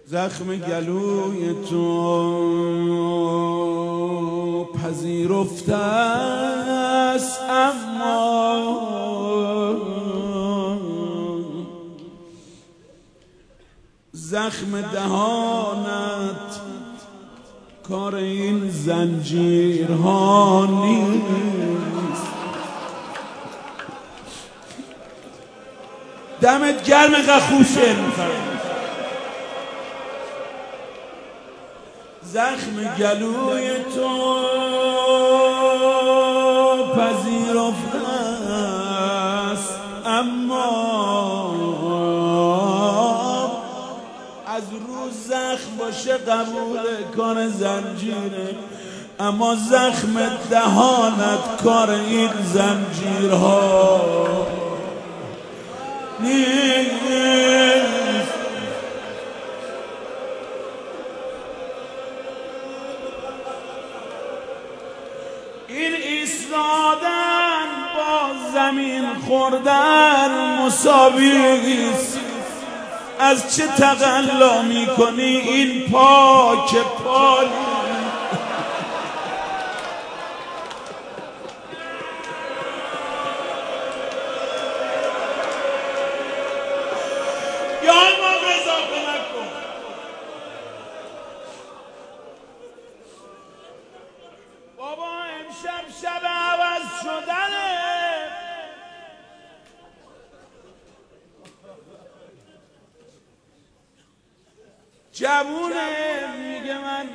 زخم گلوی تو پذیرفته است، اما زخم دهانت کار این زنجیرها نیست. دمت گرم قخوشه. زخم گلوی تو پذیرفته است، اما از رو زخم باشه قبول کار زنجیره، اما زخم دهانت کار این زنجیرها نیست. این ایستادن با زمین خوردن مساوی است. از چه تقلا میکنی این پاک پالی؟ یا ما رضا نکن. بابا امشب شب عوض شدنه. جوونه میگه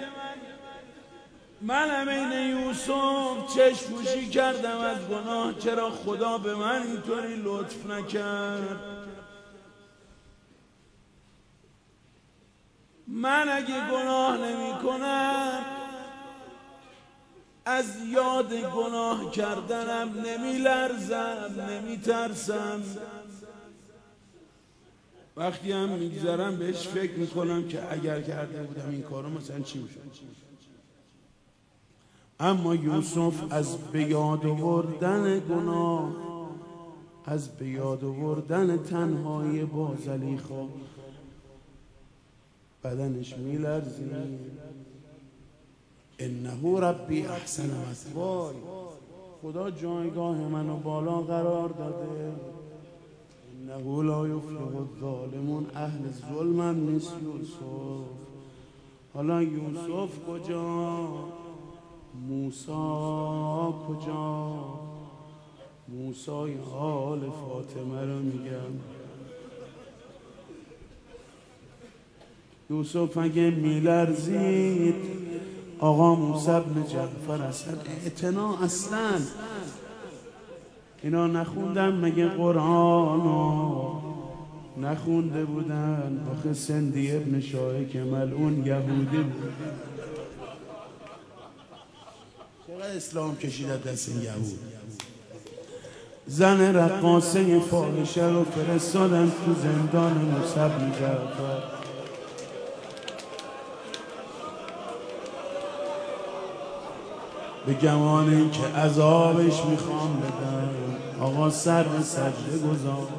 من عین یوسف چشم پوشی کردم از گناه، چرا خدا به من اینطوری لطف نکرد؟ من اگه گناه نمی کنم از یاد گناه کردنم نمی لرزم، نمی ترسم. وقتی هم میگذرم بهش فکر میکنم که اگر کرده بودم این کارو مثلا چی میشد. اما یوسف از به یاد آوردن گناه، از به یاد آوردن تنهایی با زلیخا بدنش میلرزید. انه ربی احسن مثوای، خدا جایگاه منو بالا قرار داده. انه لا یفلح الظالمون، اهل ظلمم نیست یوسف. حالا یوسف کجا؟ موسی کجا؟ موسی آل فاطمه رو میگم. یوسف اگه میلرزید آقا موسی بن جعفر اصلا اعتنا اصلا اینا نخوندن مگه قرآنو؟ نخونده بودن؟ آخه سندی ابن شاهی که ملعون یهودی بود، چقدر اسلام کشید دست این یهود. زن رقاصه فاحشه رو فرستادن تو زندان موسی بن جعفر. به گمان این که عذابش میخوام بدن آقا سر به سجده گذاشت.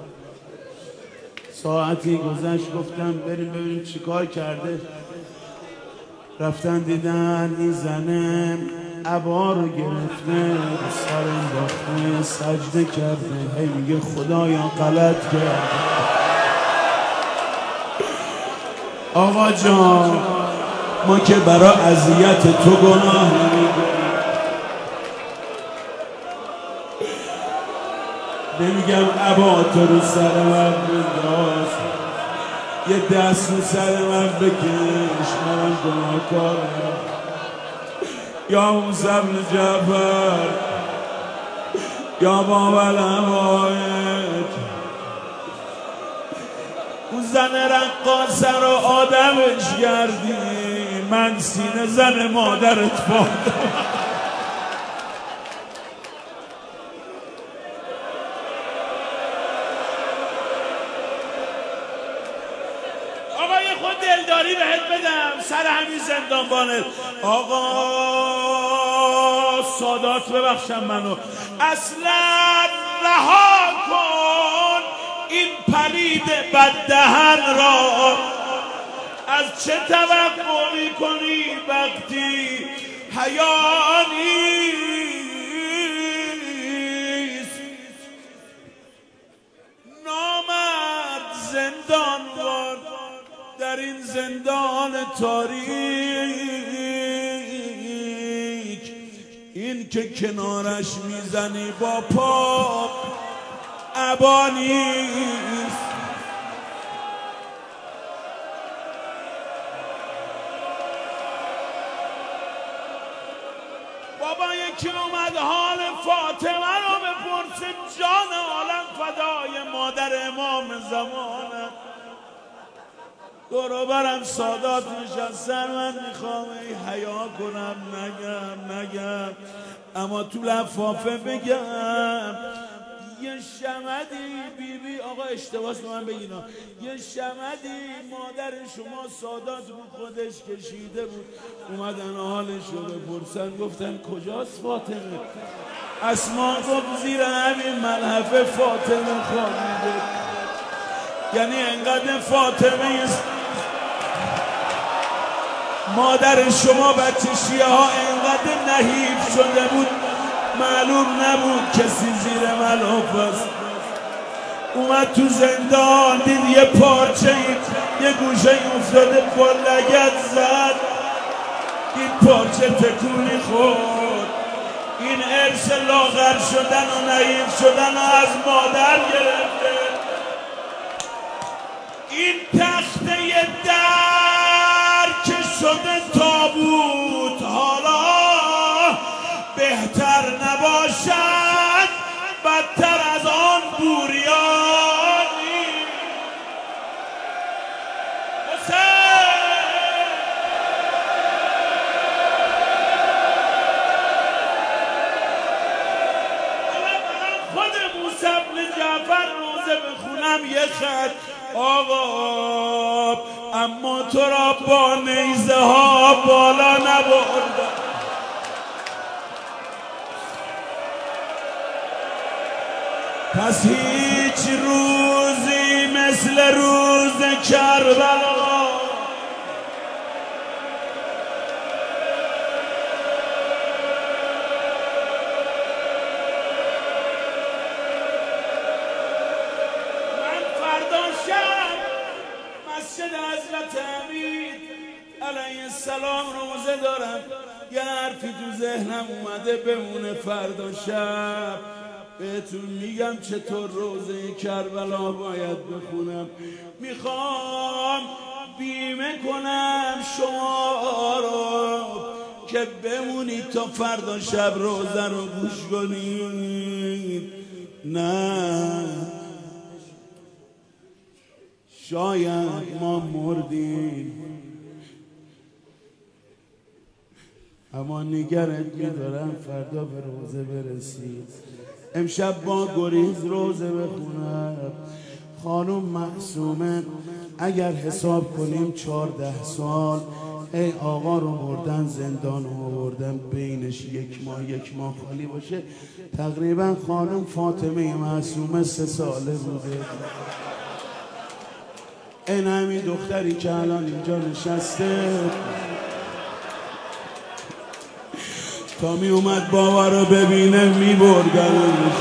ساعتی گذشت گفتم بریم ببینیم چیکار کرده. رفتن دیدن این زنه عبا رو گرفته سر انداخته سجده کرده، هی میگه خدایا غلط کرد. آقا جان ما که برای اذیت تو گناه نمیکنیم، نمیگم عبا تو رو سر من بنداز، یه دست رو سر من بکش، منم گناهکارم. یا موسی بن جعفر یا بابا الامایت، اون زن رقاصه رو آدمش کردی، من سینه زن مادرت باردم. آقا یه خود دلداری بهت بدم سر همین زندانبانه. آقا سادات ببخشم منو، اصلا رها کن این پلید بددهن را. از چه توقع میکنی وقتی حیا نیست؟ نامرد زندانوار در این زندان تاریک، این که کنارش میزنی با پا ابا نیست. بابا یکی اومد حال فاطمه رو بپرسه، جان عالم فدای مادر امام زمانه. دور و برم سادات نشستن، من میخوام ای حیا کنم نگم اما تو لفافه بگم. یه شمدی بیبی آقا اشتباس به من بگینا، یه شمدی مادر شما سادات بود خودش کشیده بود، اومدن حالش رو بپرسن، گفتن کجاست فاطمه؟ اسما گفت زیر همین ملحفه فاطمه خوابیده. یعنی انقدر فاطمه مادر شما بچه شیعه ها انقدر نحیف شده بود معلوم نبود کسی زیر ملحف است. اومد تو زندان دید یه پارچه یه گوشه افتاده با لگد زد، این پارچه تکونی خورد. این ارث لاغر شدن و نحیف شدن از مادر گرفته. این تخته در که شده تابوت، حالا بهتر نباشد بدتر از آن بوریانی. خود موسی بن جعفر روزه بخونم یه خط آقا، اما تو را با نیزه ها بالا نبردم. پس هیچ روزی مثل روز کربلا من فردا شب مسجد حضرت امیر علیه السلام روزه دارم. یه حرفی تو ذهنم اومده بمونه، فردا شب بهتون میگم چطور روزه کربلا باید بخونم. میخوام بیمه کنم شما رو که بمونید تا فردا شب روزه رو گوش کنید. نه شاید ما مردیم اما نگرت میدارم فردا به روزه برسید. امشب با گریز روزه بخونم. خانم معصومه اگر حساب کنیم 14 سال ای آقا رو بردن زندان رو بردن، بینش یک ماه خالی باشه. تقریبا خانم فاطمه معصومه 3 ساله بوده. این همین دختری که الان اینجا نشسته تا می اومد بابا رو ببینه می بردنش.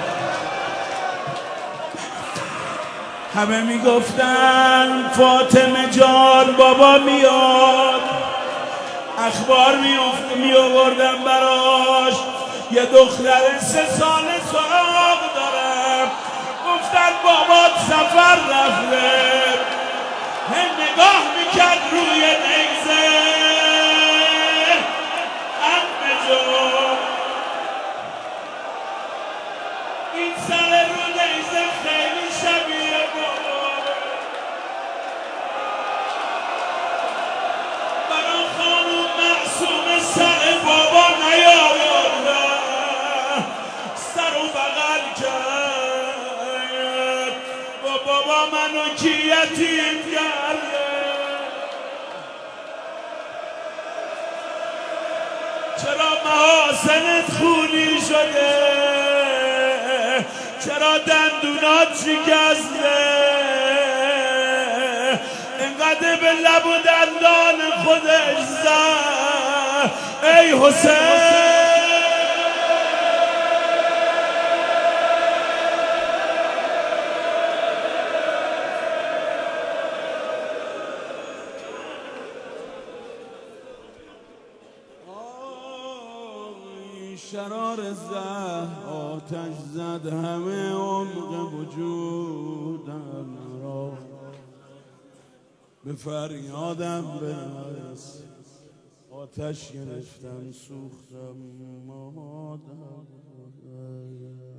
همه می گفتن فاطمه جان بابا میاد، اخبار می آوردن براش یه دختر 3 ساله سراغ دارم. گفتن بابات سفر رفته. هم نگاه میکرد روی نیزه، این سر رو نیزه خیلی شبیه بابا. برا خانوم معصومه سر بابا نیاوردن، سر و بغل کرد با بابا منو کی یتیم کرده. چرا محاسنت خونی شده؟ چرا دندونات شکسته؟ قده به لب و دندان خودش زد ای حسین. شرار زهر آتش زد همه عمق وجودم را، به فریادم برس آتش گرفتم سوختم مادر.